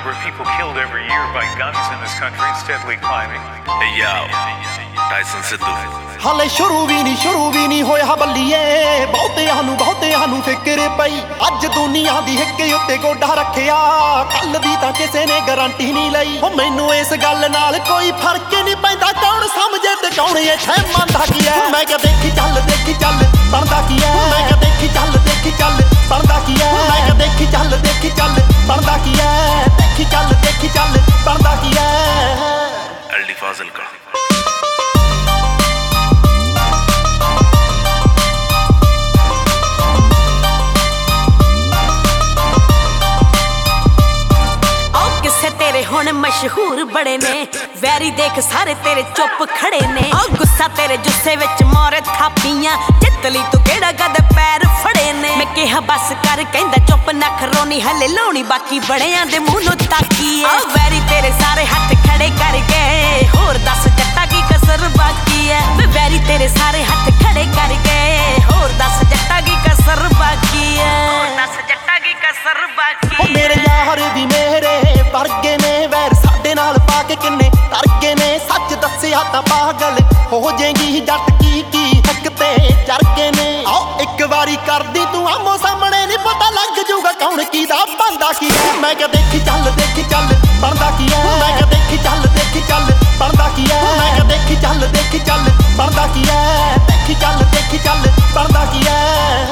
number of people killed every year by guns in this country is steadily climbing. Hey yo, Tyson Sidhu. ਹਾਲੇ ਸ਼ੁਰੂ ਵੀ ਨਹੀਂ ਹੋਇਆ ਬੱਲੀਏ, ਬਹੁਤਿਆਂ ਨੂੰ ਫਿਕਰ ਪਈ। ਅੱਜ ਦੁਨੀਆ ਦੀ ਹਿੱਕ ਉੱਤੇ ਗੋਡਾ ਰੱਖਿਆ, ਕੱਲ ਦੀ ਤਾਂ ਕਿਸੇ ਨੇ ਗਾਰੰਟੀ ਨਹੀਂ ਲਈ। ਹੋ ਮੈਨੂੰ ਇਸ ਗੱਲ ਨਾਲ ਕੋਈ ਫਰਕ ਨਹੀਂ ਪੈਂਦਾ, ਕੌਣ ਸਮਝੇ ਤੇ ਕੌਣ ਇੱਥੇ ਮੰਨਦਾ ਕੀ ਐ। ਮੈਂ ਕਿਹਾ ਦੇਖੀ ਚੱਲ ਬਣਦਾ ਕੀ ਐ। ਮੈਂ ਕਿਹਾ ਦੇਖੀ ਚੱਲ ਬਣਦਾ ਕੀ ਐ। ਮੈਂ ਕਿਹਾ ਦੇਖੀ ਚੱਲ ਬਣਦਾ ਕੀ ਐ। ਦੇਖੀ ਚੱਲ ਬਣਦਾ ਕੀ ਐ। LD Fazil का ਹੁਣ ਮਸ਼ਹੂਰ ਬੜੇ ਨੇ, ਵੈਰੀ ਦੇਖ ਸਾਰੇ ਤੇਰੇ ਚੁੱਪ ਖੜੇ ਨੇ। ਉਹ ਗੁੱਸਾ ਤੇਰੇ ਜੁੱਸੇ ਵਿੱਚ ਮੋਰੇ ਥਾਪੀਆਂ, ਜਿੱਤ ਲਈ ਤੂੰ ਕਿਹੜਾ ਗਦ ਪੈਰ ਫੜੇ ਨੇ। ਮੈਂ ਕਿਹਾ ਬਸ ਕਰ, ਕਹਿੰਦਾ ਚੁੱਪ ਨਾ ਖਰੋਣੀ, ਹਲੇ ਲਾਉਣੀ ਬਾਕੀ ਬੜਿਆਂ ਦੇ ਮੂੰਹ ਨੂੰ ਤਾਕੀ ਐ। ਉਹ ਵੈਰੀ ਤੇਰੇ ਸਾਰੇ ਹੱਥ ਖੜੇ ਕਰ ਗਏ, ਹੋਰ ਦੱਸ ਜੱਟਾ ਕੀ ਕਸਰ ਬਾਕੀ ਐ। ਵੇ ਵੈਰੀ ਤੇਰੇ ਸਾਰੇ ਹੱਥ ਖੜੇ ਕਰ ਗਏ, ਹੋਰ ਦੱਸ ਜੱਟਾ ਕੀ ਕਸਰ ਬਾਕੀ ਐ। ਹੋਰ ਦੱਸ ਜੱਟਾ ਕੀ ਕਸਰ ਬਾਕੀ ਐ। ਮੇਰੇ ਯਾਰ ਵੀ ਮੇਰੇ ਵਰਗੇ ਨੇ, ਵੈਰ ਸਾਡੇ ਨਾਲ ਪਾ ਕੇ ਕਿੰਨੇ ਤਰਗੇ ਨੇ। ਸੱਚ ਦੱਸਿਆ ਤਾਂ ਪਾਗਲ ਹੋ ਜਾਏਗੀ, ਜੱਟ ਕੀ ਹੱਕ ਤੇ ਚਰਗੇ ਨੇ। ਆਓ ਇੱਕ ਵਾਰੀ ਕਰਦੀ ਤੂੰ ਆਮੋ ਸਾਹਮਣੇ, ਨਹੀਂ ਪਤਾ ਲੱਗ ਜਾਊਗਾ ਕੌਣ ਕਿਹਦਾ ਬਣਦਾ ਕੀ ਐ। ਮੈਂ ਕਿਹਾ ਦੇਖੀ ਚੱਲ ਬਣਦਾ ਕੀ ਐ। ਮੈਂ ਕਿਹਾ ਦੇਖੀ ਚੱਲ ਬਣਦਾ ਕੀ ਐ। ਮੈਂ ਕਿਹਾ ਦੇਖੀ ਚੱਲ ਬਣਦਾ ਕੀ ਐ। ਦੇਖੀ ਚੱਲ ਬਣਦਾ ਕੀ ਐ।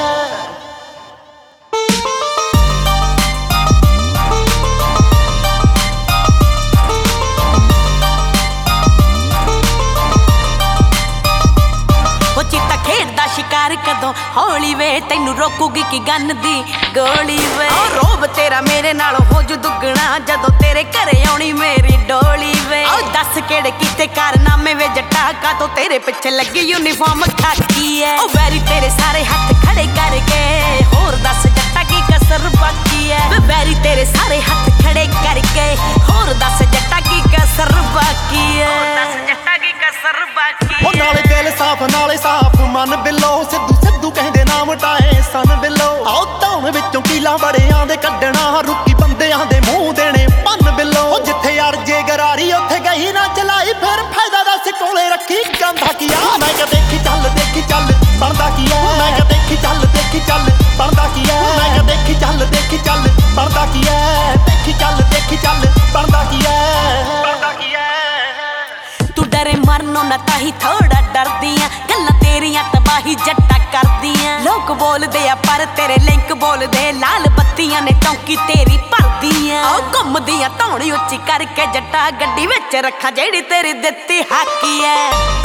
ਸ਼ਿਕਾਰ ਕਦੋਂ ਹੌਲੀ ਵੇ, ਤੈਨੂੰ ਰੋਕੂਗੀ ਕੀ ਗੰਨ ਦੀ ਗੋਲੀ ਵੇ। ਰੋਬ ਤੇਰਾ ਮੇਰੇ ਨਾਲ ਹੋ ਜੂ ਦੁੱਗਣਾ, ਜਦੋਂ ਤੇਰੇ ਘਰੇ ਆਉਣੀ ਮੇਰੀ ਡੋਲੀ ਵੇ। ਦੱਸ ਕਿਹੜੇ ਕੀਤੇ ਕਾਰਨਾਮੇ ਵੇ ਜੱਟਾ, ਕਾਤੋਂ ਤੇਰੇ ਪਿੱਛੇ ਲੱਗੀ ਯੂਨੀਫਾਰਮ ਖਾਕੀ ਐ। ਉਹ ਵੈਰੀ ਤੇਰੇ ਸਾਰੇ ਹੱਥ ਖੜੇ ਕਰ ਗਏ, ਹੋਰ ਦੱਸ ਜੱਟਾ ਕੀ ਕਸਰ ਬਾਕੀ ਐ। ਵੇ ਵੈਰੀ ਤੇਰੇ ਸਾਰੇ ਹੱਥ ਖੜੇ ਕਰ ਗਏ, ਹੋਰ ਦੱਸ ਜੱਟਾ ਕੀ ਕਸਰ ਬਾਕੀ ਐ। ਹੋਰ ਦੱਸ ਜੱਟਾ ਕੀ ਕਸਰ ਬਾਕੀ। ਉਹ ਨਾਲੇ ਦਿਲ ਸਾਫ ਮਨ ਬਿੱਲੋ, ਸਿੱਧੂ ਕਹਿੰਦੇ ਨਾਮ ਟਾਏ ਸਨ ਬਿੱਲੋ। ਆਓ ਧੌਣ ਵਿੱਚੋਂ ਕੀਲਾ ਬੜਿਆਂ ਦੇ ਕੱਢਣਾ, ਰੁੱਕੀ ਬੰਦਿਆਂ ਦੇ ਮੂੰਹ ਦੇਣੇ ਪੰਨ ਬਿੱਲੋ। ਉਹ ਜਿੱਥੇ ਅਰਜੇ ਗਰਾਰੀ ਉੱਥੇ ਗਈ ਨਾ ਚਲਾਈ, ਫਿਰ ਫਾਇਦਾ ਦੱਸ ਕੋਲੇ ਰੱਖੀ ਗੰਦਾ ਕੀ ਆ। ਮੈਂ ਕਿਹਾ ਦੇਖੀ ਚੱਲ ਬਣਦਾ ਕੀ ਐ। ਮੈਂ ਕਿਹਾ ਦੇਖੀ ਚੱਲ ਬਣਦਾ ਕੀ ਐ। ਮੈਂ ਕਿਹਾ ਦੇਖੀ ਚੱਲ ਬਣਦਾ ਕੀ ਐ। ਦੇਖੀ ਚੱਲ ਬਣਦਾ ਕੀ ਐ। ਤੂੰ ਡਰੇ ਮਰਨੋਂ ਨਾ ਤਾਹੀ ਥੋੜਾ ਡਰਦੀਆਂ, ਗੱਲਾਂ ਤੇਰੀਆਂ ਤਬਾਹੀ ਜੱਟਾ ਕਰਦੀਆਂ। ਲੋਕ ਬੋਲਦੇ ਆ ਪਰ ਤੇਰੇ ਲਿੰਕ ਬੋਲਦੇ, ਲਾਲ ਬੱਤੀਆਂ ਨੇ ਚੌਂਕੀ ਤੇਰੀ ਭਰਦੀਆਂ। ਉਹ ਘੁੰਮਦੀਆਂ ਧੌਣ ਉੱਚੀ ਕਰਕੇ ਜੱਟਾ, ਗੱਡੀ ਵਿੱਚ ਰੱਖਾਂ ਜਿਹੜੀ ਤੇਰੀ ਦਿੱਤੀ ਹਾਕੀ ਐ।